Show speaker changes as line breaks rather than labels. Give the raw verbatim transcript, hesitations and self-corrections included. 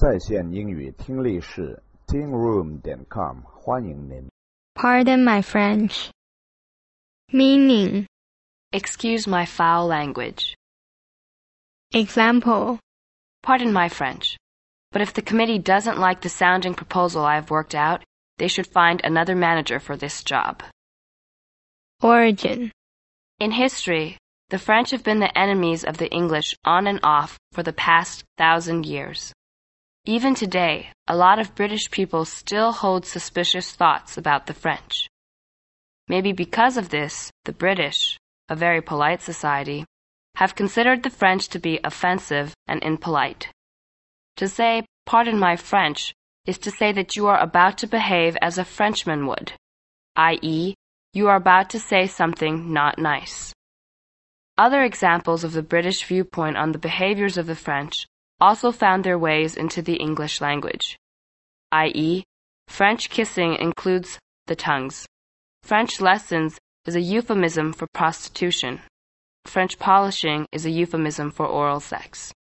在线英语听力室 teen room 点 com 欢迎您。
Pardon my French. Meaning.
Excuse my foul language.
Example.
Pardon my French, but if the committee doesn't like the sounding proposal I have worked out, they should find another manager for this job.
Origin.
In history, the French have been the enemies of the English on and off for the past thousand years. Even today, a lot of British people still hold suspicious thoughts about the French. Maybe because of this, the British, a very polite society, have considered the French to be offensive and impolite. To say, "Pardon my French," is to say that you are about to behave as a Frenchman would, that is, you are about to say something not nice. Other examples of the British viewpoint on the behaviors of the French also found their ways into the English language, that is, French kissing includes the tongues. French lessons is a euphemism for prostitution. French polishing is a euphemism for oral sex.